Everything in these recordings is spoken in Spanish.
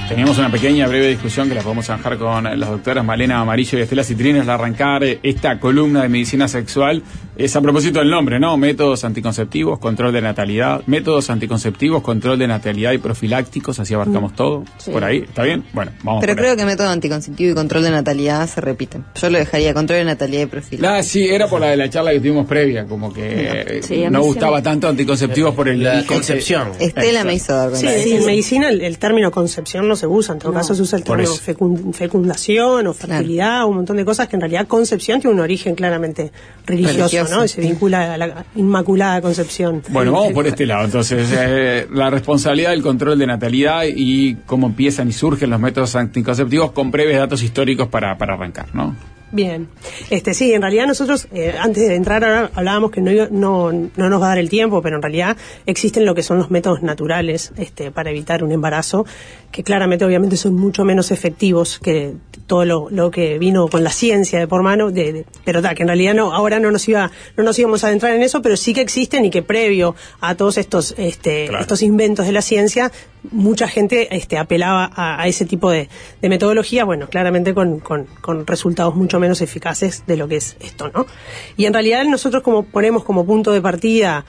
Teníamos una pequeña, breve discusión que la podemos zanjar con las doctoras Malena Amarillo y Estela Citrines al arrancar esta columna de medicina sexual. Es a propósito del nombre, ¿no? Métodos anticonceptivos, control de natalidad. Métodos anticonceptivos, control de natalidad y profilácticos, así abarcamos todo. Sí. Por ahí, ¿está bien? Bueno, vamos. Pero creo que método anticonceptivo y control de natalidad se repiten. Yo lo dejaría, control de natalidad y profilácticos. Sí, era por la de la charla que tuvimos previa, como que no gustaba tanto anticonceptivos por la concepción. Estela me hizo dar cuenta. Sí, en medicina el término concepción no se usa, en todo caso se usa el término fecundación o fertilidad, un montón de cosas que en realidad concepción tiene un origen claramente religioso. ¿No? Y se vincula a la Inmaculada Concepción. Bueno, vamos por este lado, entonces, la responsabilidad del control de natalidad y cómo empiezan y surgen los métodos anticonceptivos con breves datos históricos para arrancar, ¿no? Bien, sí, en realidad nosotros antes de entrar ahora hablábamos que no nos va a dar el tiempo, pero en realidad existen lo que son los métodos naturales para evitar un embarazo, que claramente obviamente son mucho menos efectivos que todo lo que vino con la ciencia de por mano, pero que en realidad ahora no nos íbamos a adentrar en eso, pero sí que existen y que previo a todos estos inventos de la ciencia, mucha gente apelaba a ese tipo de metodología, bueno, claramente con resultados mucho menos eficaces de lo que es esto, ¿no? Y en realidad nosotros ponemos como punto de partida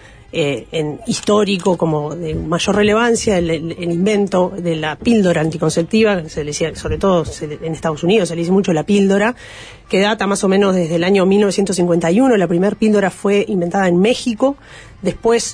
en histórico como de mayor relevancia el invento de la píldora anticonceptiva, se le decía, sobre todo en Estados Unidos se le dice mucho la píldora, que data más o menos desde el año 1951. La primera píldora fue inventada en México, después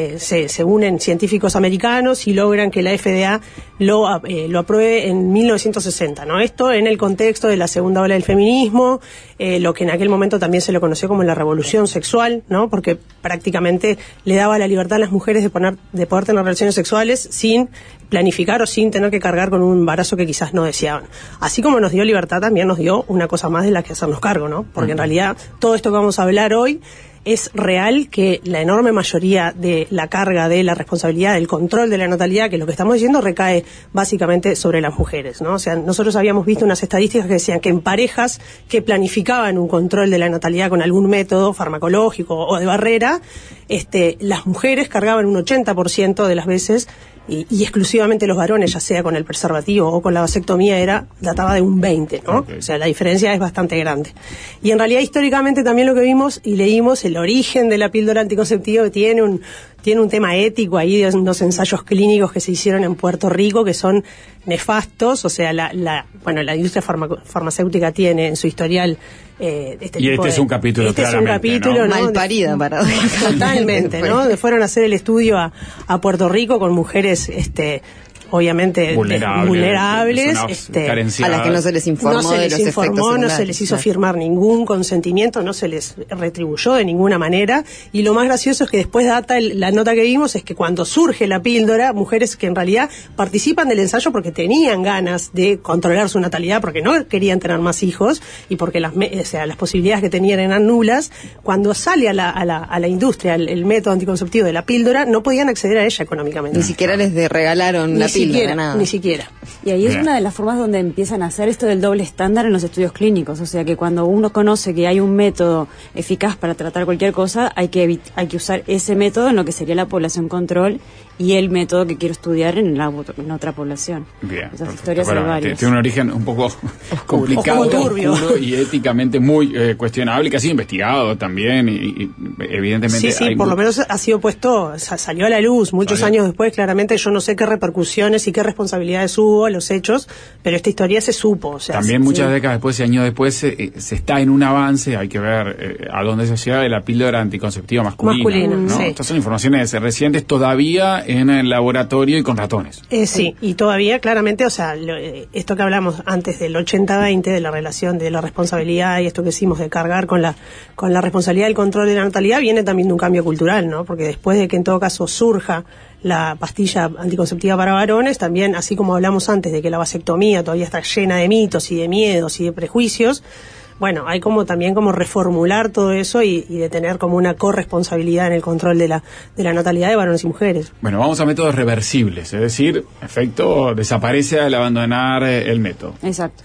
se unen científicos americanos y logran que la FDA lo apruebe en 1960, ¿no? Esto en el contexto de la segunda ola del feminismo, lo que en aquel momento también se lo conoció como la revolución sexual, ¿no? Porque prácticamente le daba la libertad a las mujeres de poder tener relaciones sexuales sin planificar o sin tener que cargar con un embarazo que quizás no deseaban. Así como nos dio libertad, también nos dio una cosa más de la que hacernos cargo, ¿no? Porque en realidad todo esto que vamos a hablar hoy es real, que la enorme mayoría de la carga de la responsabilidad del control de la natalidad, que lo que estamos diciendo recae básicamente sobre las mujeres, ¿no? O sea, nosotros habíamos visto unas estadísticas que decían que en parejas que planificaban un control de la natalidad con algún método farmacológico o de barrera, las mujeres cargaban un 80% de las veces y exclusivamente los varones, ya sea con el preservativo o con la vasectomía, databa de un 20, ¿no? Okay. O sea, la diferencia es bastante grande. Y en realidad históricamente también lo que vimos y leímos, el origen de la píldora anticonceptiva tiene un tema ético ahí de unos ensayos clínicos que se hicieron en Puerto Rico que son nefastos. O sea, la industria farmacéutica tiene en su historial es un capítulo, claramente, ¿no? Mal parida para totalmente, ¿no? Fueron a hacer el estudio a Puerto Rico con mujeres obviamente vulnerables, a las que no se les informó no se les hizo firmar ningún consentimiento, no se les retribuyó de ninguna manera. Y lo más gracioso es que después la nota que vimos es que cuando surge la píldora, mujeres que en realidad participan del ensayo porque tenían ganas de controlar su natalidad, porque no querían tener más hijos y porque las posibilidades que tenían eran nulas, cuando sale a la industria el método anticonceptivo de la píldora, no podían acceder a ella económicamente. Ni siquiera les regalaron la píldora. Ni siquiera. Y ahí es una de las formas donde empiezan a hacer esto del doble estándar en los estudios clínicos. O sea que cuando uno conoce que hay un método eficaz para tratar cualquier cosa, hay que usar ese método en lo que sería la población control y el método que quiero estudiar en otra población. Bien. Esas historias hay varias. Tiene un origen un poco complicado, oscuro y éticamente muy cuestionable, que ha sido investigado también y evidentemente... Sí, por lo menos ha sido salió a la luz muchos años después. Claramente yo no sé qué repercusiones y qué responsabilidades hubo a los hechos, pero esta historia se supo. O sea, también muchas décadas después y años después se está en un avance, hay que ver a dónde se llega de la píldora anticonceptiva masculina, ¿no? Sí. Estas son informaciones recientes todavía en el laboratorio y con ratones. Sí, y todavía claramente, o sea, esto que hablamos antes del 80-20, de la relación de la responsabilidad y esto que hicimos de cargar con la responsabilidad del control de la natalidad, viene también de un cambio cultural, ¿no? Porque después de que en todo caso surja la pastilla anticonceptiva para varones, también, así como hablamos antes de que la vasectomía todavía está llena de mitos y de miedos y de prejuicios, bueno, hay también reformular todo eso y de tener como una corresponsabilidad en el control de la natalidad de varones y mujeres. Bueno, vamos a métodos reversibles, es decir, efecto desaparece al abandonar el método. Exacto.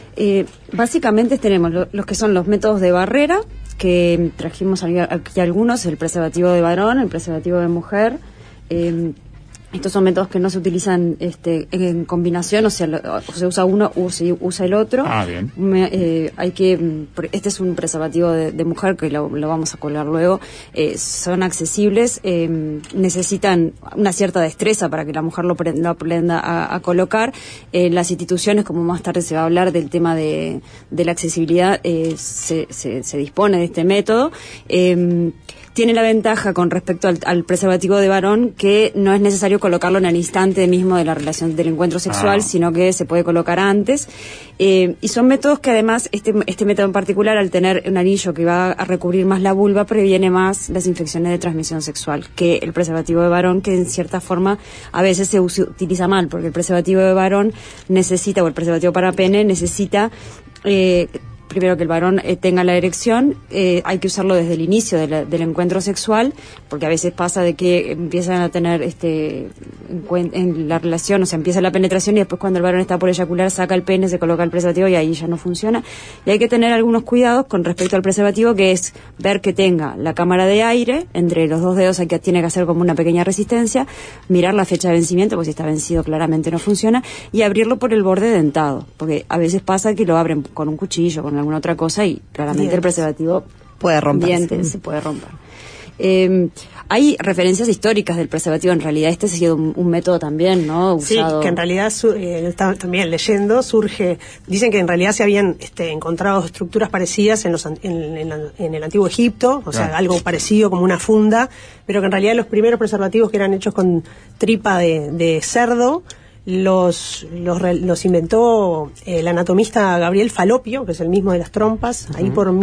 Básicamente tenemos los que son los métodos de barrera, que trajimos aquí algunos, el preservativo de varón, el preservativo de mujer, Estos son métodos que no se utilizan en combinación, o sea, se usa uno o se usa el otro. Bien. Este es un preservativo de mujer que lo vamos a colgar luego. Son accesibles, necesitan una cierta destreza para que la mujer lo aprenda a colocar. Las instituciones, como más tarde se va a hablar del tema de la accesibilidad, se dispone de este método. Tiene la ventaja con respecto al preservativo de varón que no es necesario colocarlo en el instante mismo de la relación del encuentro sexual, sino que se puede colocar antes. Y son métodos que además, este método en particular, al tener un anillo que va a recubrir más la vulva, previene más las infecciones de transmisión sexual que el preservativo de varón, que en cierta forma a veces se utiliza mal, porque el preservativo de varón necesita, o el preservativo para pene necesita... primero que el varón tenga la erección, hay que usarlo desde el inicio del encuentro sexual, porque a veces pasa de que empiezan a tener en la relación, o sea, empieza la penetración y después cuando el varón está por eyacular saca el pene, se coloca el preservativo y ahí ya no funciona. Y hay que tener algunos cuidados con respecto al preservativo, que es ver que tenga la cámara de aire, entre los dos dedos tiene que hacer como una pequeña resistencia, mirar la fecha de vencimiento, porque si está vencido claramente no funciona, y abrirlo por el borde dentado, porque a veces pasa que lo abren con un cuchillo, con alguna otra cosa y claramente el preservativo puede romperse. se puede romper. Hay referencias históricas del preservativo, en realidad este ha sido un método también, ¿no? Usado. Sí, que en realidad está también leyendo, dicen que en realidad se habían encontrado estructuras parecidas en el antiguo Egipto, o sea, algo parecido como una funda, pero que en realidad los primeros preservativos que eran hechos con tripa de cerdo, los inventó el anatomista Gabriel Falopio, que es el mismo de las trompas, ahí por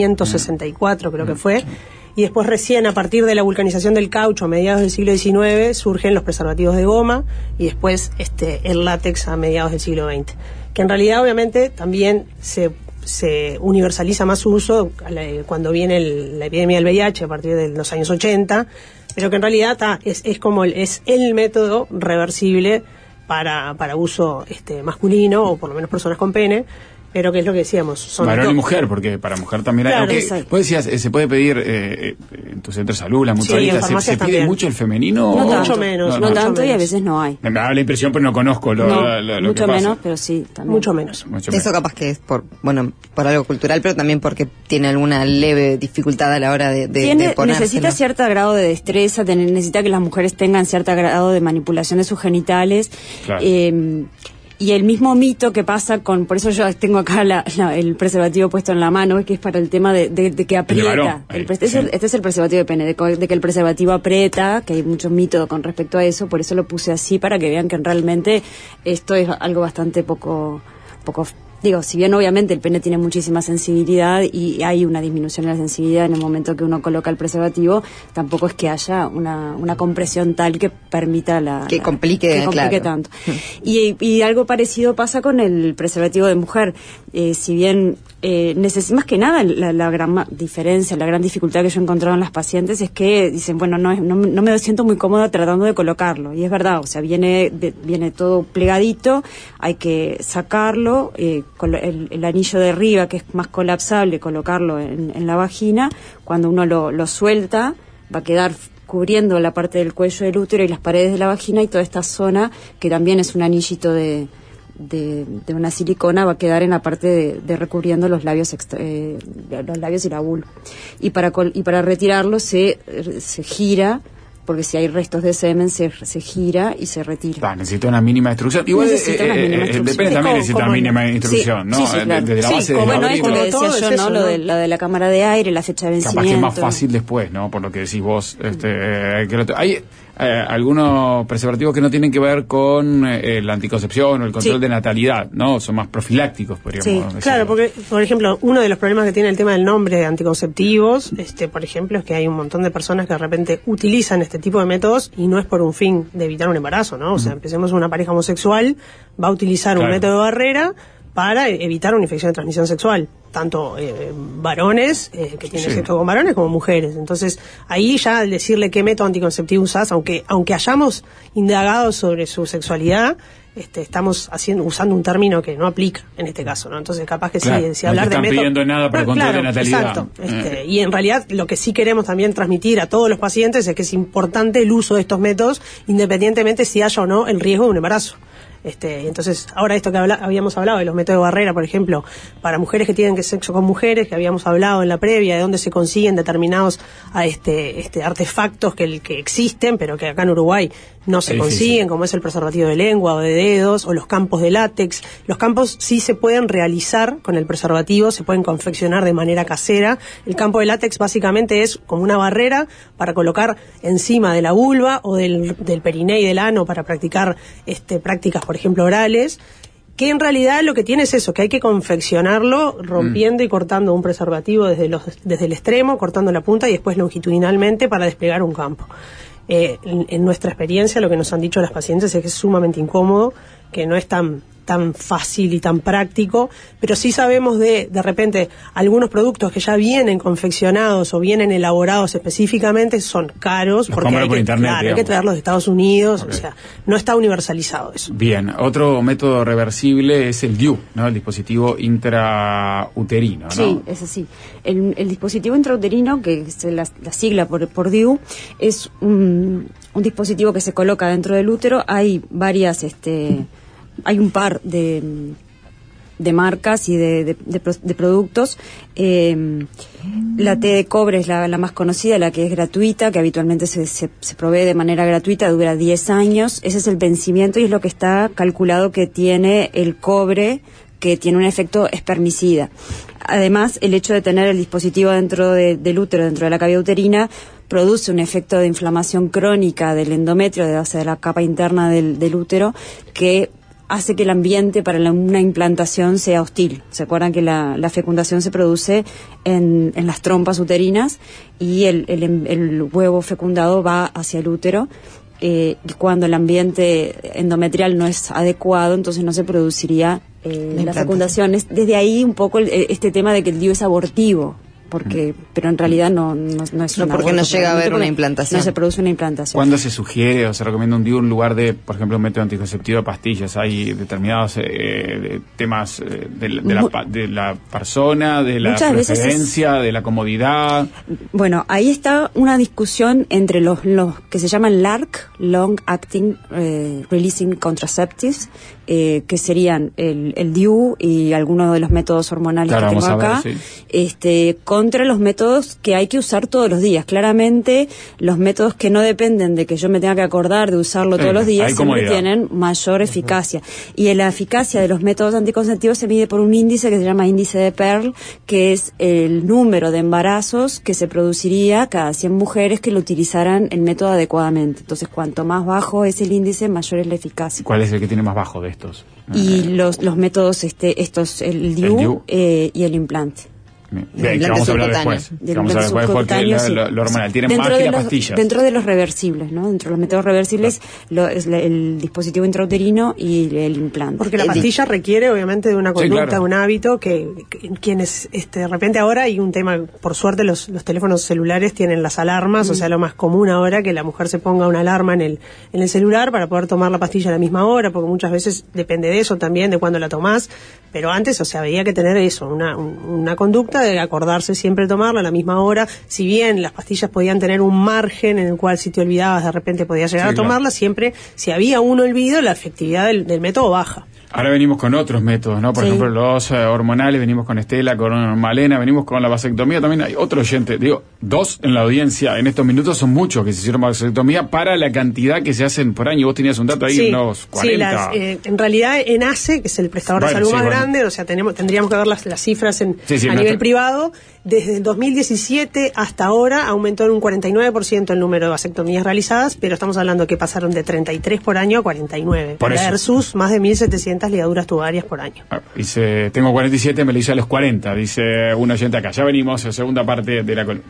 1564 creo que fue, y después recién a partir de la vulcanización del caucho a mediados del siglo XIX surgen los preservativos de goma y después el látex a mediados del siglo XX, que en realidad obviamente también se universaliza más su uso cuando viene la epidemia del VIH a partir de los años 80, pero que en realidad es el método reversible para uso masculino, o por lo menos personas con pene, pero que es lo que decíamos. Varón y mujer, porque para mujer también hay... Claro, vos decías, se puede pedir en tu centro de salud, la mutualista, ¿se pide mucho el femenino? No mucho menos. No tanto, y a veces no hay. Me da la impresión, pero no conozco lo mucho que pasa. menos, pero sí, también. Mucho menos. Eso capaz que es por algo cultural, pero también porque tiene alguna leve dificultad a la hora de ponérselo. Necesita cierto grado de destreza, necesita que las mujeres tengan cierto grado de manipulación de sus genitales. Claro. Y el mismo mito que pasa por eso yo tengo acá el preservativo puesto en la mano, es que es para el tema de que aprieta. Este es el preservativo de pene, de que el preservativo aprieta, que hay mucho mito con respecto a eso, por eso lo puse así, para que vean que realmente esto es algo bastante poco digo, si bien obviamente el pene tiene muchísima sensibilidad y hay una disminución en la sensibilidad en el momento que uno coloca el preservativo, tampoco es que haya una compresión tal que permita que complique tanto. Y algo parecido pasa con el preservativo de mujer. Si bien más que nada la gran diferencia, la gran dificultad que yo he encontrado en las pacientes es que dicen, bueno, no me siento muy cómoda tratando de colocarlo, y es verdad, o sea, viene todo plegadito, hay que sacarlo, el anillo de arriba, que es más colapsable, colocarlo en la vagina. Cuando uno lo suelta, va a quedar cubriendo la parte del cuello del útero y las paredes de la vagina, y toda esta zona, que también es un anillito de una silicona, va a quedar en la parte de recubriendo los labios y la vulva. Y para retirarlo se gira, porque si hay restos de semen se gira y se retira. Necesita una mínima instrucción. Igual depende, también necesita una mínima instrucción, ¿no? Sí, claro. Desde la base del bueno, abrigo. esto que decía yo, ¿no? Lo de la cámara de aire, la fecha de vencimiento. Capaz que es más fácil después, ¿no? Por lo que decís vos. Hay algunos preservativos que no tienen que ver con la anticoncepción o el control de natalidad, ¿no? Son más profilácticos, podríamos decir. Claro, porque, por ejemplo, uno de los problemas que tiene el tema del nombre de anticonceptivos, por ejemplo, es que hay un montón de personas que de repente utilizan este tipo de métodos y no es por un fin de evitar un embarazo, ¿no? O sea, empecemos una pareja homosexual, va a utilizar un método de barrera para evitar una infección de transmisión sexual. tanto varones, que tienen sexo con varones, como mujeres. Entonces, ahí ya al decirle qué método anticonceptivo usás, aunque hayamos indagado sobre su sexualidad, estamos usando un término que no aplica en este caso, ¿no? Entonces, capaz que claro, si hablar de método... No están pidiendo nada para control de natalidad. Exacto. Y en realidad, lo que sí queremos también transmitir a todos los pacientes es que es importante el uso de estos métodos, independientemente si haya o no el riesgo de un embarazo. Entonces, ahora esto que habíamos hablado de los métodos de barrera, por ejemplo, para mujeres que tienen sexo con mujeres, que habíamos hablado en la previa, de dónde se consiguen determinados artefactos que existen, pero que acá en Uruguay no se consiguen, como es el preservativo de lengua o de dedos, o los campos de látex. Los campos sí se pueden realizar con el preservativo, se pueden confeccionar de manera casera. El campo de látex básicamente es como una barrera para colocar encima de la vulva o del periné y del ano para practicar prácticas, por ejemplo, orales, que en realidad lo que tiene es eso, que hay que confeccionarlo rompiendo y cortando un preservativo desde el extremo, cortando la punta y después longitudinalmente para desplegar un campo. En nuestra experiencia, lo que nos han dicho las pacientes es que es sumamente incómodo, que no es tan fácil y tan práctico, pero sí sabemos de repente algunos productos que ya vienen confeccionados o vienen elaborados específicamente son caros, los porque por internet, hay que traerlos de Estados Unidos, o sea, no está universalizado eso. Bien, otro método reversible es el DIU, ¿no? El dispositivo intrauterino, ¿no? Sí, es así. El dispositivo intrauterino, que es la sigla por DIU, es un dispositivo que se coloca dentro del útero. Hay varias hay un par de marcas y de productos. La T de cobre es la más conocida, la que es gratuita, que habitualmente se provee de manera gratuita, dura 10 años. Ese es el vencimiento y es lo que está calculado que tiene el cobre, que tiene un efecto espermicida. Además, el hecho de tener el dispositivo dentro del útero, dentro de la cavidad uterina, produce un efecto de inflamación crónica del endometrio, de la capa interna del útero, que hace que el ambiente para una implantación sea hostil. ¿Se acuerdan que la fecundación se produce en las trompas uterinas y el huevo fecundado va hacia el útero? Y cuando el ambiente endometrial no es adecuado, entonces no se produciría la fecundación. Desde ahí un poco este tema de que el DIU es abortivo. Pero en realidad no es un aborto, porque no llega a haber una implantación. No se produce una implantación. ¿Cuándo se sugiere o se recomienda un DIU en lugar de, por ejemplo, un método anticonceptivo de pastillas? ¿Hay determinados temas de la persona, de la preferencia, de la comodidad? Bueno, ahí está una discusión entre los que se llaman LARC, Long Acting Releasing Contraceptives, que serían el DIU y algunos de los métodos hormonales que tengo acá, contra los métodos que hay que usar todos los días. Claramente, los métodos que no dependen de que yo me tenga que acordar de usarlo todos los días siempre tienen mayor eficacia. Y la eficacia de los métodos anticonceptivos se mide por un índice que se llama índice de Pearl, que es el número de embarazos que se produciría cada 100 mujeres que lo utilizaran el método adecuadamente. Entonces, cuanto más bajo es el índice, mayor es la eficacia. ¿Cuál es el que tiene más bajo de estos? Y los métodos, el DIU y el implante. Bien, que vamos a hablar después. Vamos a hablar después porque lo hormonal tiene más que las pastillas. Dentro de los reversibles, ¿no? Dentro de los métodos reversibles, es el dispositivo intrauterino y el implante. Porque la pastilla requiere, obviamente, de una conducta, de un hábito que quienes, de repente ahora hay un tema, por suerte los teléfonos celulares tienen las alarmas, o sea, lo más común ahora que la mujer se ponga una alarma en el celular para poder tomar la pastilla a la misma hora, porque muchas veces depende de eso también, de cuándo la tomás, pero antes, o sea, había que tener eso, una conducta de acordarse siempre de tomarla a la misma hora. Si bien las pastillas podían tener un margen en el cual si te olvidabas de repente podías llegar a tomarla, siempre si había un olvido la efectividad del método baja. Ahora venimos con otros métodos, ¿no? Por ejemplo, los hormonales, venimos con Estela, con Malena, venimos con la vasectomía. También hay otro oyente, digo, 2 en la audiencia. En estos minutos son muchos que se hicieron vasectomía para la cantidad que se hacen por año. Vos tenías un dato ahí, unos 40. Sí, en realidad ENACE, que es el prestador de salud más grande, o sea, tendríamos que ver las cifras a nivel privado. Desde el 2017 hasta ahora aumentó en un 49% el número de vasectomías realizadas, pero estamos hablando que pasaron de 33 por año a 49, versus más de 1.700 ligaduras tubarias por año. Dice, tengo 47, me lo hice a los 40, dice un oyente acá. Ya venimos a la segunda parte de la columna.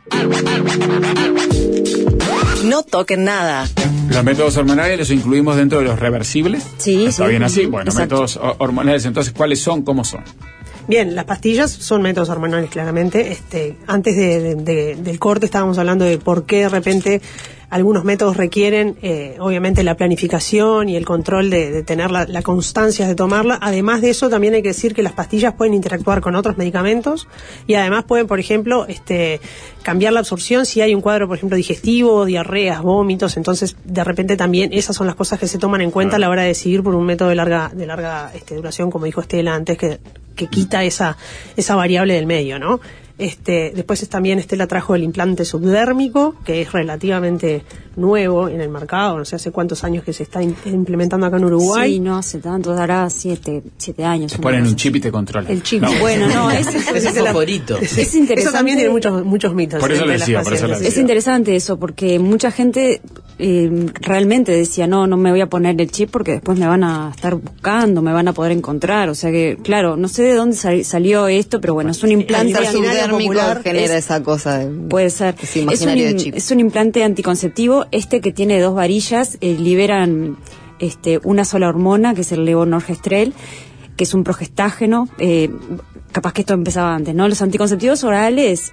No toquen nada. ¿Los métodos hormonales los incluimos dentro de los reversibles? Sí, ¿Está bien así? Bueno, exacto. Métodos hormonales, entonces, ¿cuáles son? ¿Cómo son? Bien, las pastillas son métodos hormonales, claramente. Antes del corte estábamos hablando de por qué de repente algunos métodos requieren, obviamente, la planificación y el control de tener la constancia de tomarla. Además de eso, también hay que decir que las pastillas pueden interactuar con otros medicamentos y además pueden, por ejemplo, cambiar la absorción si hay un cuadro, por ejemplo, digestivo, diarreas, vómitos. Entonces, de repente también esas son las cosas que se toman en cuenta a la hora de decidir por un método de larga duración, como dijo Estela antes, que quita esa variable del medio, ¿no? Después también Estela trajo el implante subdérmico, que es relativamente nuevo en el mercado, no sé hace cuántos años que se está implementando acá en Uruguay. Sí, no hace tanto, dará 7 años. Te ponen un chip y te controlan. El chip, no. Bueno, no, es favorito. Es interesante. Eso también tiene muchos mitos. Por eso lo decía, Es interesante eso, porque mucha gente realmente decía, no me voy a poner el chip porque después me van a estar buscando, me van a poder encontrar, o sea que, claro, no sé de dónde salió esto, pero bueno, es un implante popular, genera esa cosa puede ser, es un implante anticonceptivo, que tiene 2 varillas, liberan una sola hormona, que es el levonorgestrel, que es un progestágeno, capaz que esto empezaba antes, ¿no? Los anticonceptivos orales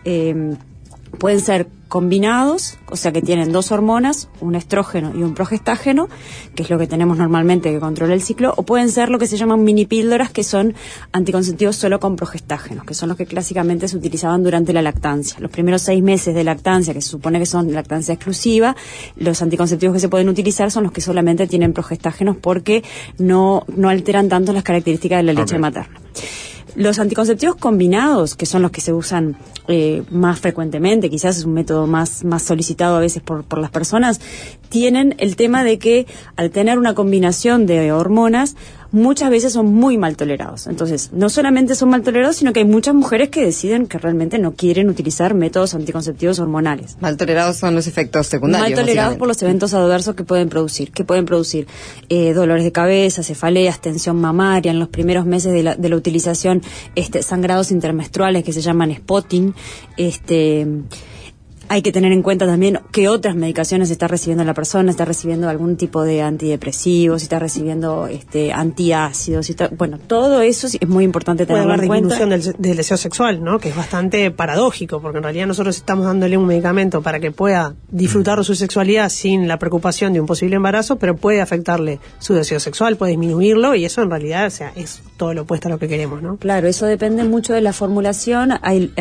pueden ser combinados, o sea que tienen 2 hormonas, un estrógeno y un progestágeno, que es lo que tenemos normalmente que controla el ciclo, o pueden ser lo que se llaman mini píldoras, que son anticonceptivos solo con progestágenos, que son los que clásicamente se utilizaban durante la lactancia. Los primeros 6 meses de lactancia, que se supone que son lactancia exclusiva, los anticonceptivos que se pueden utilizar son los que solamente tienen progestágenos porque no alteran tanto las características de la leche materna. Los anticonceptivos combinados, que son los que se usan más frecuentemente, quizás es un método más solicitado a veces por las personas, tienen el tema de que al tener una combinación de hormonas, muchas veces son muy mal tolerados. Entonces, no solamente son mal tolerados, sino que hay muchas mujeres que deciden que realmente no quieren utilizar métodos anticonceptivos hormonales. Mal tolerados son los efectos secundarios. Mal tolerados por los eventos adversos que pueden producir. Dolores de cabeza, cefaleas, tensión mamaria, en los primeros meses de la utilización, sangrados intermenstruales que se llaman spotting, hay que tener en cuenta también qué otras medicaciones está recibiendo la persona, está recibiendo algún tipo de antidepresivos, está recibiendo antiácidos, todo eso es muy importante tenerlo en cuenta. Puede haber disminución del deseo sexual, ¿no? Que es bastante paradójico, porque en realidad nosotros estamos dándole un medicamento para que pueda disfrutar de su sexualidad sin la preocupación de un posible embarazo, pero puede afectarle su deseo sexual, puede disminuirlo, y eso en realidad, es todo lo opuesto a lo que queremos, ¿no? Claro, eso depende mucho de la formulación. Hay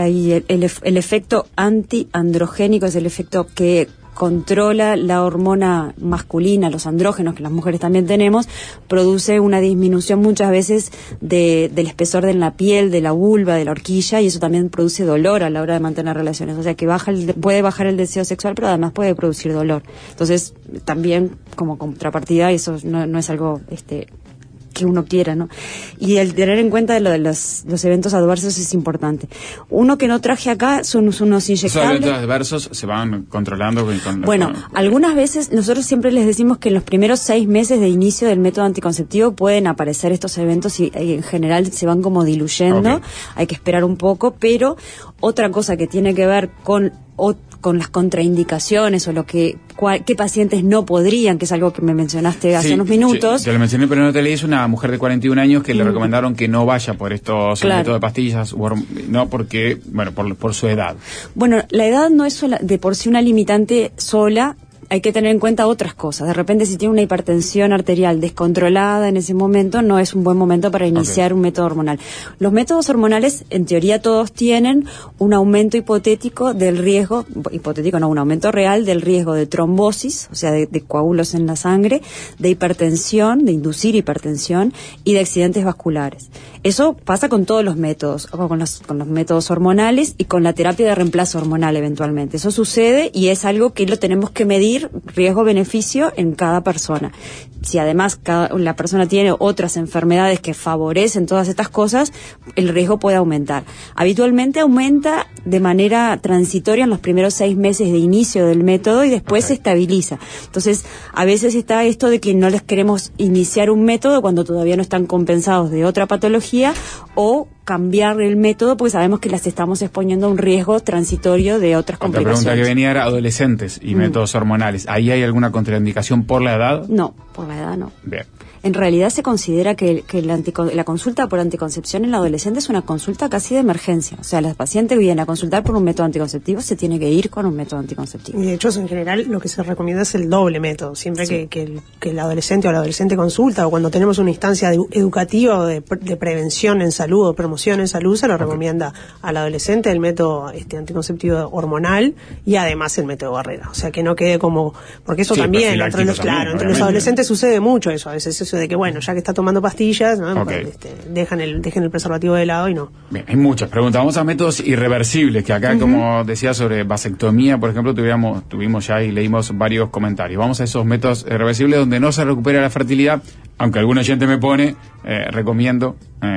el efecto antiandrogénico, es el efecto que controla la hormona masculina, los andrógenos que las mujeres también tenemos, produce una disminución muchas veces del espesor de la piel, de la vulva, de la horquilla, y eso también produce dolor a la hora de mantener relaciones, o sea que puede bajar el deseo sexual, pero además puede producir dolor. Entonces, también como contrapartida, eso no es algo que uno quiera, ¿no? Y el tener en cuenta lo de los eventos adversos es importante. Uno que no traje acá son unos inyectables. ¿Esos eventos adversos se van controlando algunas veces nosotros siempre les decimos que en los primeros 6 meses de inicio del método anticonceptivo pueden aparecer estos eventos y en general se van como diluyendo. Okay. Hay que esperar un poco, pero otra cosa que tiene que ver con las contraindicaciones o qué pacientes no podrían, que es algo que me mencionaste hace unos minutos. Te lo mencioné, pero no te leí. Es una mujer de 41 años que le recomendaron que no vaya por estos métodos de pastillas, no porque, por su edad. Bueno, la edad no es de por sí una limitante sola. Hay que tener en cuenta otras cosas. De repente, si tiene una hipertensión arterial descontrolada en ese momento, no es un buen momento para iniciar un método hormonal. Los métodos hormonales, en teoría, todos tienen un aumento hipotético del riesgo, un aumento real del riesgo de trombosis, o sea, de coágulos en la sangre, de hipertensión, de inducir hipertensión y de accidentes vasculares. Eso pasa con todos los métodos, con los métodos hormonales y con la terapia de reemplazo hormonal eventualmente. Eso sucede y es algo que lo tenemos que medir riesgo-beneficio en cada persona. Si además la persona tiene otras enfermedades que favorecen todas estas cosas, el riesgo puede aumentar. Habitualmente aumenta de manera transitoria en los primeros 6 meses de inicio del método y después se estabiliza. Entonces, a veces está esto de que no les queremos iniciar un método cuando todavía no están compensados de otra patología o cambiar el método porque sabemos que las estamos exponiendo a un riesgo transitorio de otras complicaciones. Otra pregunta que venía era adolescentes y métodos hormonales. ¿Ahí hay alguna contraindicación por la edad? No, por la edad no. Bien. En realidad se considera que la consulta por anticoncepción en la adolescente es una consulta casi de emergencia. O sea, la paciente viene a consultar por un método anticonceptivo, se tiene que ir con un método anticonceptivo. Y de hecho, en general, lo que se recomienda es el doble método. Siempre que el adolescente o la adolescente consulta, o cuando tenemos una instancia educativa o de prevención en salud o promoción en salud, se le recomienda al adolescente el método anticonceptivo hormonal y además el método Barrera. O sea, que no quede como... Porque eso también, entre los adolescentes sucede mucho eso. A veces eso de que, bueno, ya que está tomando pastillas, ¿no? Dejan el preservativo de lado y no. Bien, hay muchas preguntas. Vamos a métodos irreversibles, que acá, como decía, sobre vasectomía, por ejemplo, tuvimos ya y leímos varios comentarios. Vamos a esos métodos irreversibles donde no se recupera la fertilidad, aunque algún oyente me pone, recomiendo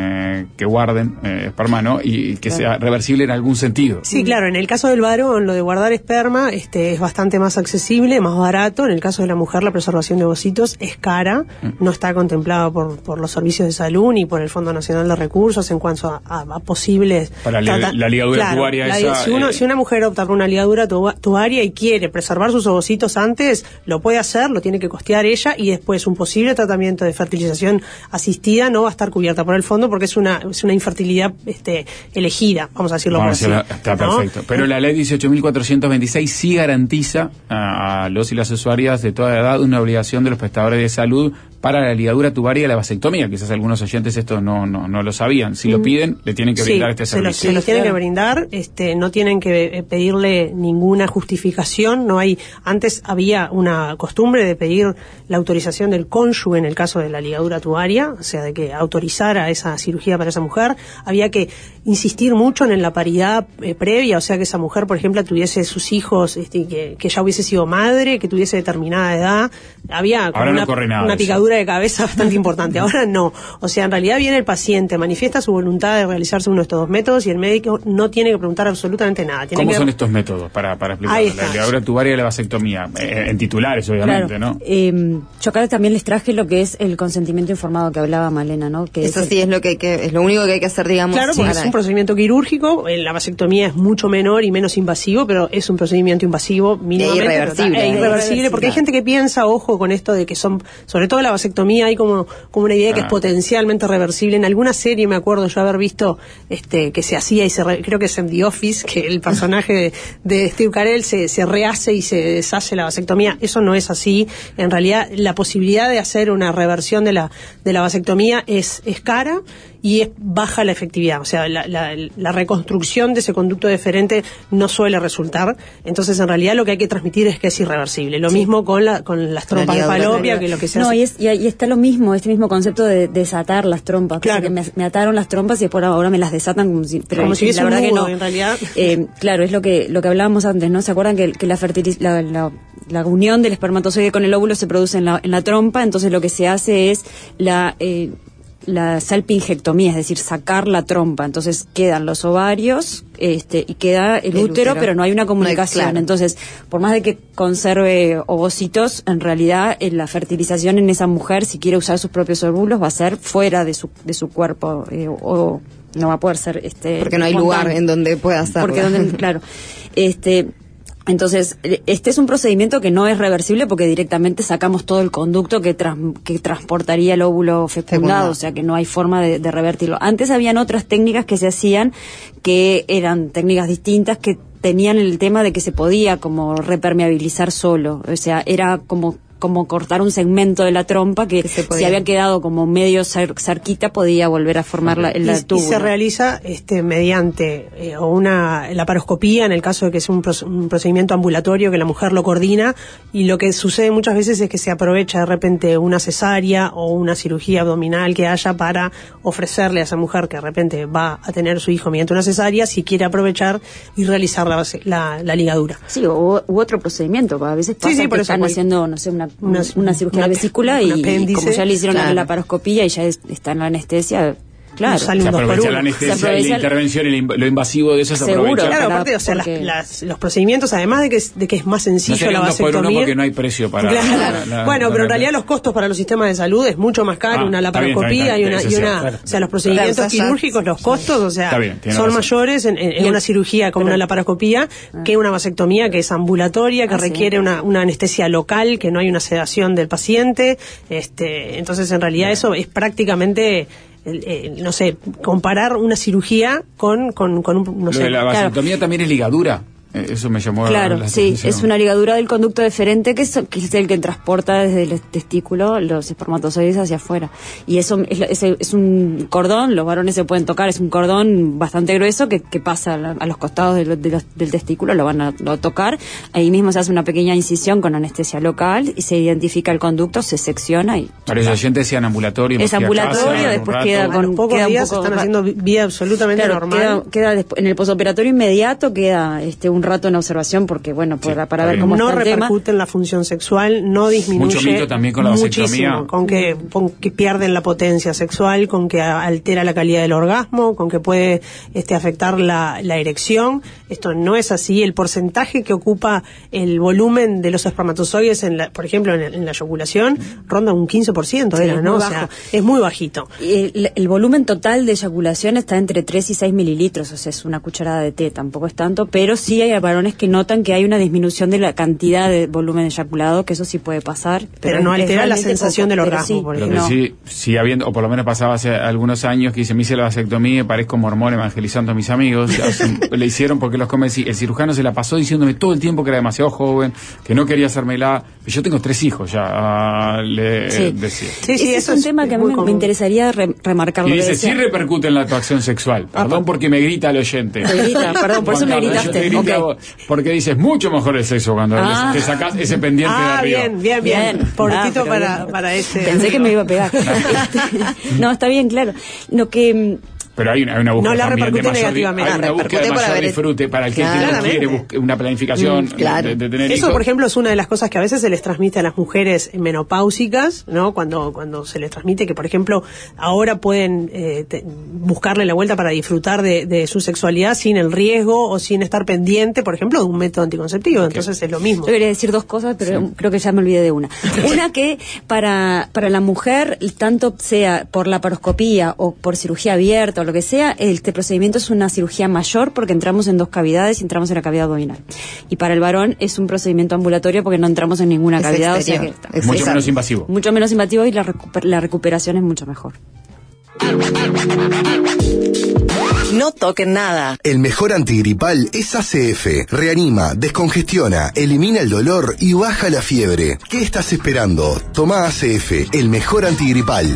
que guarden esperma, ¿no? Y que sea reversible en algún sentido. Sí, claro, en el caso del varón, lo de guardar esperma es bastante más accesible, más barato. En el caso de la mujer, la preservación de ovocitos es cara, no está contemplado por los servicios de salud ni por el Fondo Nacional de Recursos en cuanto a posibles... Para la ligadura tubaria si una mujer opta por una ligadura tubaria y quiere preservar sus ovocitos antes, lo puede hacer, lo tiene que costear ella, y después un posible tratamiento de fertilización asistida no va a estar cubierta por el fondo porque es una infertilidad elegida, vamos a decirlo por así. Está perfecto. Pero la ley 18.426 sí garantiza a los y las usuarias de toda edad una obligación de los prestadores de salud para la ligadura tubaria y la vasectomía. Quizás algunos oyentes esto no lo sabían. Si lo piden, le tienen que brindar este servicio. Se los tienen que brindar, no tienen que pedirle ninguna justificación. Antes había una costumbre de pedir la autorización del cónyuge en el caso de la ligadura tubaria, o sea, de que autorizara esa cirugía para esa mujer. Había que insistir mucho en la paridad previa, o sea, que esa mujer, por ejemplo, tuviese sus hijos, que ya hubiese sido madre, que tuviese determinada edad. Había una picadura de cabeza bastante importante. Ahora no. O sea, en realidad viene el paciente, manifiesta su voluntad de realizarse uno de estos dos métodos y el médico no tiene que preguntar absolutamente nada. ¿Cómo son estos métodos para explicarlo? La ligadura tubaria y la vasectomía, en titulares, obviamente, claro. ¿No? Yo acá también les traje lo que es el consentimiento informado que hablaba Malena, ¿no? Que eso sí es lo es lo único que hay que hacer, digamos. Claro, porque es un procedimiento quirúrgico. La vasectomía es mucho menor y menos invasivo, pero es un procedimiento invasivo mínimamente. Irreversible, porque hay gente que piensa, ojo con esto de que son, sobre todo la vasectomía, hay como una idea que es potencialmente reversible. En alguna serie me acuerdo yo haber visto que se hacía creo que es en The Office, que el personaje de Steve Carell se rehace y se deshace la vasectomía. Eso no es así. En realidad, la posibilidad de hacer una reversión de la vasectomía es cara y es baja la efectividad. O sea, la reconstrucción de ese conducto deferente no suele resultar. Entonces, en realidad, lo que hay que transmitir es que es irreversible. Lo mismo con las trompas de falopia, que lo que se hace. Y está lo mismo, este mismo concepto de desatar las trompas. Claro. Que me ataron las trompas y después ahora me las desatan como si la verdad que no. En realidad. Claro, es lo que hablábamos antes, ¿no? ¿Se acuerdan que la unión del espermatozoide con el óvulo se produce en la trompa? Entonces lo que se hace es la salpingectomía, es decir, sacar la trompa. Entonces quedan los ovarios y queda el útero, pero no hay una comunicación. Claro. Entonces, por más de que conserve ovocitos, en realidad la fertilización en esa mujer, si quiere usar sus propios óvulos, va a ser fuera de su cuerpo, o no va a poder ser porque no hay lugar en donde pueda hacerlo. Claro. Entonces, este es un procedimiento que no es reversible porque directamente sacamos todo el conducto que transportaría el óvulo fecundado, o sea que no hay forma de revertirlo. Antes habían otras técnicas que se hacían que eran técnicas distintas que tenían el tema de que se podía como repermeabilizar solo, o sea, era como cortar un segmento de la trompa que si había quedado como medio cerquita podía volver a formar la túbula. Y se realiza mediante la paroscopía, en el caso de que es un procedimiento ambulatorio que la mujer lo coordina, y lo que sucede muchas veces es que se aprovecha de repente una cesárea o una cirugía abdominal que haya para ofrecerle a esa mujer que de repente va a tener su hijo mediante una cesárea, si quiere aprovechar y realizar la ligadura. Sí, u otro procedimiento, a veces pasa que están haciendo, no sé, una cirugía de la vesícula y como ya le hicieron la paroscopía y ya está en la anestesia, Claro. sale Se un 2 por aprovecha 1. la anestesia y la intervención y lo invasivo de eso se Seguro. aprovecha. Claro, aparte, o sea, los procedimientos, además de que es más sencillo No sería la un 2 por 1 vasectomía. porque no hay precio para... Claro. Bueno, pero en realidad los costos para los sistemas de salud es mucho más caro, una laparoscopía y una, o sea, los procedimientos quirúrgicos, los costos, o sea, son mayores en una cirugía como una laparoscopía que una vasectomía que es ambulatoria, que requiere una anestesia local, que no hay una sedación del paciente, entonces en realidad eso es prácticamente... no sé, comparar una cirugía con un, no sé. La vasectomía también es ligadura. Eso me llamó Claro, la sí, atención. es una ligadura del conducto deferente que es el que transporta desde el testículo los espermatozoides hacia afuera. Y eso es un cordón, los varones se pueden tocar, es un cordón bastante grueso que pasa a los costados del testículo, lo van a tocar, ahí mismo se hace una pequeña incisión con anestesia local y se identifica el conducto, se secciona y... Para los oyentes sean ambulatorio. Es ambulatorio, después queda con... pocos días se están haciendo vida absolutamente normal. Queda después, en el posoperatorio inmediato queda un rato en observación porque para ver cómo está el tema. No repercute en la función sexual, no disminuye. Mucho mito también con la vasectomía. Con que pierden la potencia sexual, con que altera la calidad del orgasmo, con que puede afectar la erección. Esto no es así. El porcentaje que ocupa el volumen de los espermatozoides, por ejemplo, en la eyaculación, ronda un 15%, Sí, ¿no? O sea, es muy bajito. El volumen total de eyaculación está entre 3 y 6 mililitros, o sea, es una cucharada de té, tampoco es tanto, pero sí hay varones que notan que hay una disminución de la cantidad de volumen eyaculado, que eso sí puede pasar. Pero no altera la sensación del orgasmo, sí, por Lo ejemplo. que sí habiendo, o por lo menos pasaba hace algunos años, que dice, me hice la vasectomía y parezco mormón evangelizando a mis amigos. Le hicieron porque los convencí. El cirujano se la pasó diciéndome todo el tiempo que era demasiado joven, que no quería hacérmela. Yo tengo 3 hijos ya, le decía. Sí, ese es un tema que a mí me interesaría remarcarlo. Y dice, sí repercute en la actuación sexual. Perdón porque me grita el oyente. Te grita, perdón, por eso me gritaste. Porque dices, mucho mejor el sexo cuando te sacás ese pendiente de arriba. Bien. Pobrecito para ese. Pensé que me iba a pegar. No, está bien, claro. Lo que... Pero hay una búsqueda no la también de repercute mayor, negativamente. hay una búsqueda de mayor disfrute para el que no quiere una planificación de tener hijos. Eso, por ejemplo, es una de las cosas que a veces se les transmite a las mujeres menopáusicas, ¿no? Cuando se les transmite que, por ejemplo, ahora pueden buscarle la vuelta para disfrutar de su sexualidad sin el riesgo o sin estar pendiente, por ejemplo, de un método anticonceptivo. Entonces es lo mismo. Yo quería decir 2 cosas, pero creo que ya me olvidé de una. Una que para la mujer, tanto sea por laparoscopía o por cirugía abierta o lo que sea, este procedimiento es una cirugía mayor porque entramos en 2 cavidades y entramos en la cavidad abdominal. Y para el varón es un procedimiento ambulatorio porque no entramos en ninguna cavidad. Exterior. O sea que Mucho menos invasivo. Mucho menos invasivo y la recuperación es mucho mejor. No toquen nada. El mejor antigripal es ACF. Reanima, descongestiona, elimina el dolor y baja la fiebre. ¿Qué estás esperando? Toma ACF, el mejor antigripal.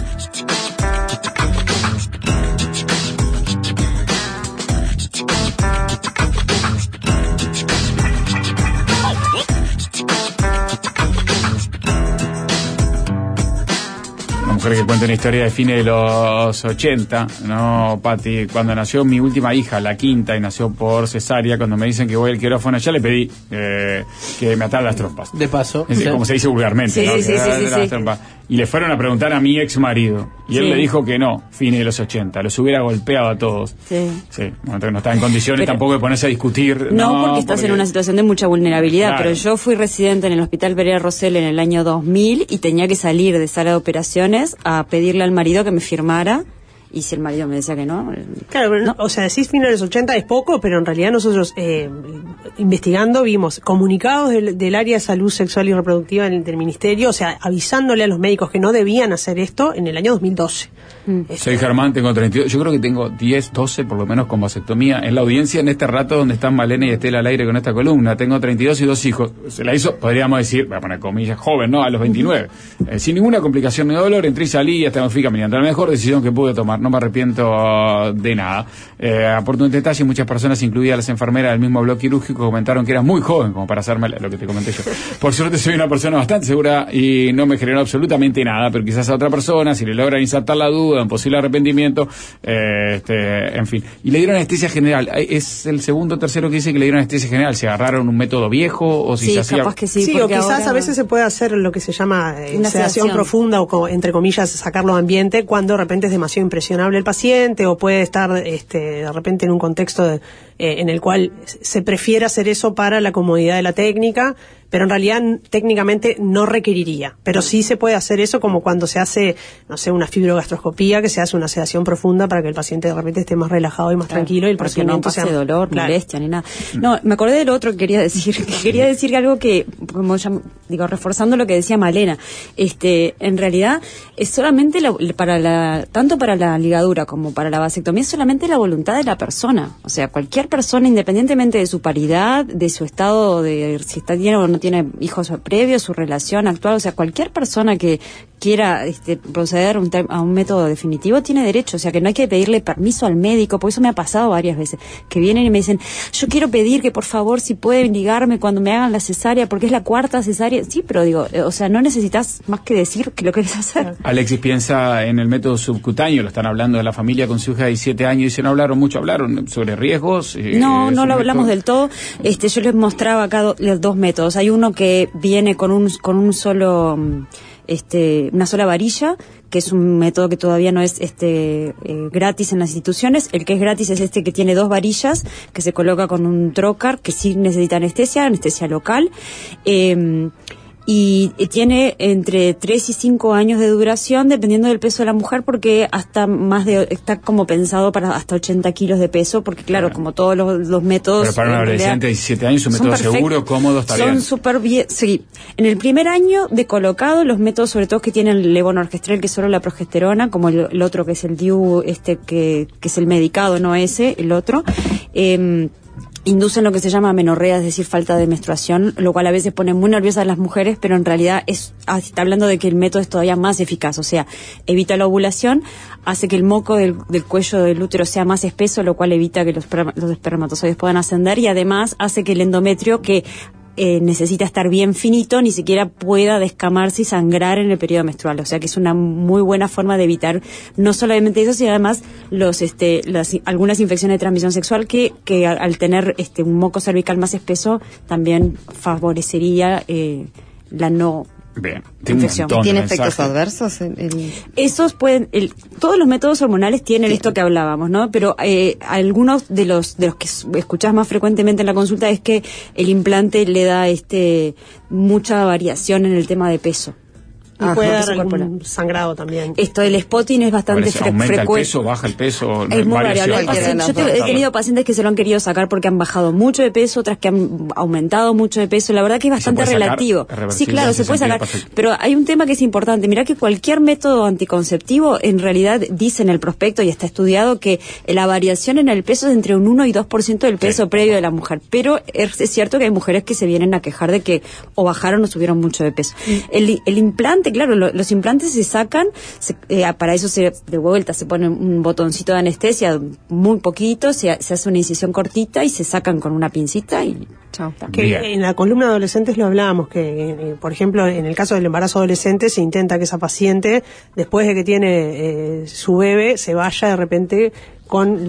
Que cuenta una historia de fines de los 80, ¿no, Pati? Cuando nació mi última hija, la quinta, y nació por cesárea, cuando me dicen que voy al quirófano, ya le pedí que me atara las trompas. De paso. Como se dice vulgarmente, sí, ¿no? Sí. Las trompas. Y le fueron a preguntar a mi ex marido. Y él le dijo que no, fines de los 80. Los hubiera golpeado a todos. Sí. Bueno, no está en condiciones tampoco de ponerse a discutir. No, porque estás en una situación de mucha vulnerabilidad. Claro. Pero yo fui residente en el Hospital Pereira Rosell en el año 2000 y tenía que salir de sala de operaciones a pedirle al marido que me firmara. Y si el marido me decía que no... Claro, pero o sea, decís fines de los 80 es poco, pero en realidad nosotros investigando vimos comunicados del área de salud sexual y reproductiva del ministerio, o sea, avisándole a los médicos que no debían hacer esto en el año 2012. Soy Germán, tengo 32, yo creo que tengo 10, 12 por lo menos con vasectomía. En la audiencia en este rato donde están Malena y Estela al aire con esta columna, tengo 32 y 2 hijos. Se la hizo, podríamos decir, voy a poner comillas, joven, ¿no? A los 29. Sin ninguna complicación ni dolor, entré y salí y hasta me fui caminando. La mejor decisión que pude tomar, no me arrepiento de nada. Aporto un detalle, muchas personas, incluidas las enfermeras del mismo bloque quirúrgico, comentaron que eras muy joven como para hacerme lo que te comenté yo. Por suerte soy una persona bastante segura y no me generó absolutamente nada, pero quizás a otra persona, si le logran insertar la duda, un posible arrepentimiento, en fin. Y le dieron anestesia general. ¿Es el segundo o tercero que dice que le dieron anestesia general? ¿Se agarraron un método viejo o si se hacía? Capaz que sí, sí, o quizás ahora... a veces se puede hacer lo que se llama una sedación profunda o, entre comillas, sacarlo de ambiente cuando de repente es demasiado impresión relacionable el paciente, o puede estar de repente en un contexto en el cual se prefiere hacer eso para la comodidad de la técnica, pero en realidad técnicamente no requeriría. Pero sí se puede hacer eso, como cuando se hace, no sé, una fibrogastroscopía, que se hace una sedación profunda para que el paciente de repente esté más relajado y más tranquilo, y el procedimiento no pase dolor, claro, molestia ni nada. No, me acordé del otro que quería decir. Quería decir algo que, como ya digo, reforzando lo que decía Malena, en realidad es solamente tanto para la ligadura como para la vasectomía, es solamente la voluntad de la persona. O sea, cualquier persona, independientemente de su paridad, de su estado, de si tiene o no tiene hijos previos, su relación actual, o sea, cualquier persona que quiera proceder a un método definitivo tiene derecho, o sea, que no hay que pedirle permiso al médico, porque eso me ha pasado varias veces, que vienen y me dicen, yo quiero pedir que por favor si pueden ligarme cuando me hagan la cesárea, porque es la 4ª cesárea. Sí, pero digo, o sea, no necesitas más que decir que lo querés hacer. Alexis piensa en el método subcutáneo, lo están hablando de la familia con su hija de 17 años, y se no hablaron mucho, hablaron sobre riesgos. No lo hablamos del todo. Yo les mostraba acá los dos métodos. Hay uno que viene con un solo, una sola varilla, que es un método que todavía no es gratis en las instituciones. El que es gratis es que tiene 2 varillas, que se coloca con un trocar, que sí necesita anestesia local. Y tiene entre 3 y 5 años de duración, dependiendo del peso de la mujer, porque está como pensado para hasta 80 kilos de peso, porque claro, como todos los métodos... Pero para un adolescente de 17 años, un método seguro, cómodo, está bien. Son súper bien, sí. En el primer año de colocado, los métodos, sobre todo que tienen el levonorgestrel, que es solo la progesterona, como el otro que es el DIU, que es el medicado, no el otro, inducen lo que se llama amenorrea, es decir, falta de menstruación, lo cual a veces pone muy nerviosas a las mujeres, pero en realidad está hablando de que el método es todavía más eficaz, o sea, evita la ovulación, hace que el moco del cuello del útero sea más espeso, lo cual evita que los espermatozoides puedan ascender, y además hace que el endometrio, que necesita estar bien finito, ni siquiera pueda descamarse y sangrar en el periodo menstrual. O sea que es una muy buena forma de evitar no solamente eso, sino además algunas infecciones de transmisión sexual que al tener un moco cervical más espeso también favorecería la no Bien, infección. ¿Tiene efectos adversos? Esos todos los métodos hormonales tienen esto que hablábamos, ¿no? Pero algunos de los que escuchás más frecuentemente en la consulta es que el implante le da mucha variación en el tema de peso. Y puede dar algún sangrado también. El spotting es bastante frecuente. ¿Aumenta el peso, baja el peso? Es muy variable. Yo he tenido pacientes que se lo han querido sacar porque han bajado mucho de peso, otras que han aumentado mucho de peso. La verdad que es bastante relativo. Sí, claro, se puede sacar. Perfecto. Pero hay un tema que es importante. Mirá que cualquier método anticonceptivo, en realidad, dice en el prospecto y está estudiado que la variación en el peso es entre un 1 y 2% del peso previo de la mujer. Pero es cierto que hay mujeres que se vienen a quejar de que o bajaron o subieron mucho de peso. El implante, claro, los implantes se sacan, para eso de vuelta se pone un botoncito de anestesia, muy poquito, se hace una incisión cortita y se sacan con una pincita y chao. Que en la columna de adolescentes lo hablábamos, que por ejemplo en el caso del embarazo adolescente se intenta que esa paciente, después de que tiene su bebé, se vaya de repente con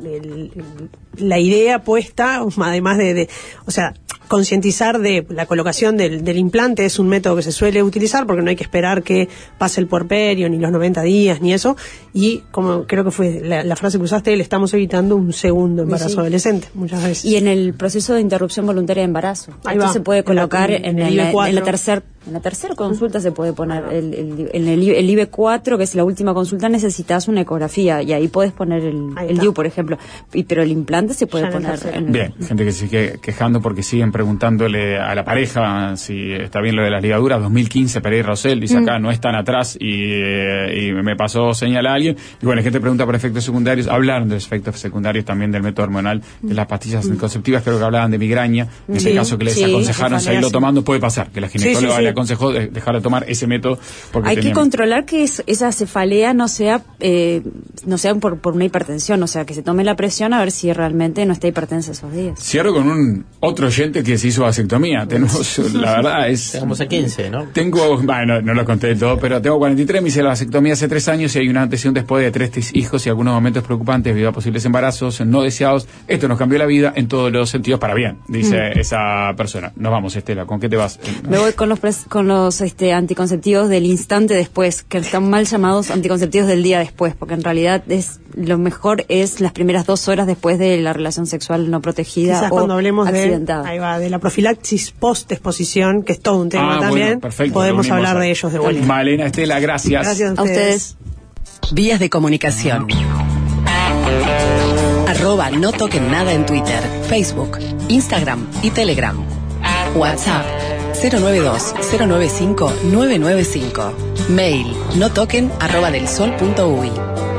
la idea puesta, además o sea, concientizar de la colocación del implante. Es un método que se suele utilizar porque no hay que esperar que pase el puerperio, ni los 90 días, ni eso, y como creo que fue la frase que usaste, le estamos evitando un segundo embarazo adolescente, muchas veces. Y en el proceso de interrupción voluntaria de embarazo, esto se puede colocar en la tercera consulta se puede poner en el IB4, que es la última consulta, necesitas una ecografía y ahí puedes poner el DIU, por ejemplo, pero el implante se puede poner Bien, gente que se sigue quejando porque siguen preguntándole a la pareja si está bien lo de las ligaduras. 2015, Pereira Rosell dice acá, no están atrás, y me pasó señala a alguien, y bueno, gente pregunta por efectos secundarios. Hablaron de los efectos secundarios también del método hormonal de las pastillas anticonceptivas, creo que hablaban de migraña, en este caso que les aconsejaron seguirlo tomando. Puede pasar que la ginecóloga le aconsejó dejar de tomar ese método porque hay que controlar que esa cefalea no sea por una hipertensión, o sea, que se tome la presión a ver si realmente no está hipertensa esos días. Cierro con un otro oyente que se hizo vasectomía. Tenemos, la verdad es... Estamos a 15, ¿no? No lo conté todo, pero tengo 43, me hice la vasectomía hace 3 años y hay un antes y un después de 3 hijos y algunos momentos preocupantes debido a posibles embarazos no deseados. Esto nos cambió la vida en todos los sentidos para bien, dice esa persona. Nos vamos, Estela, ¿con qué te vas? Me voy con los los anticonceptivos del instante después, que están mal llamados anticonceptivos del día después, porque en realidad lo mejor es las primeras 2 horas después de la relación sexual no protegida. Quizás o cuando hablemos accidentada. de la profilaxis post-exposición, que es todo un tema también, bueno, perfecto, podemos hablar de ellos de vuelta. Malena, Estela, gracias. Gracias A ustedes. Vías de comunicación. @no toquen nada en Twitter, Facebook, Instagram y Telegram. WhatsApp 092-095-995. Mail notoquen@delsol.uy.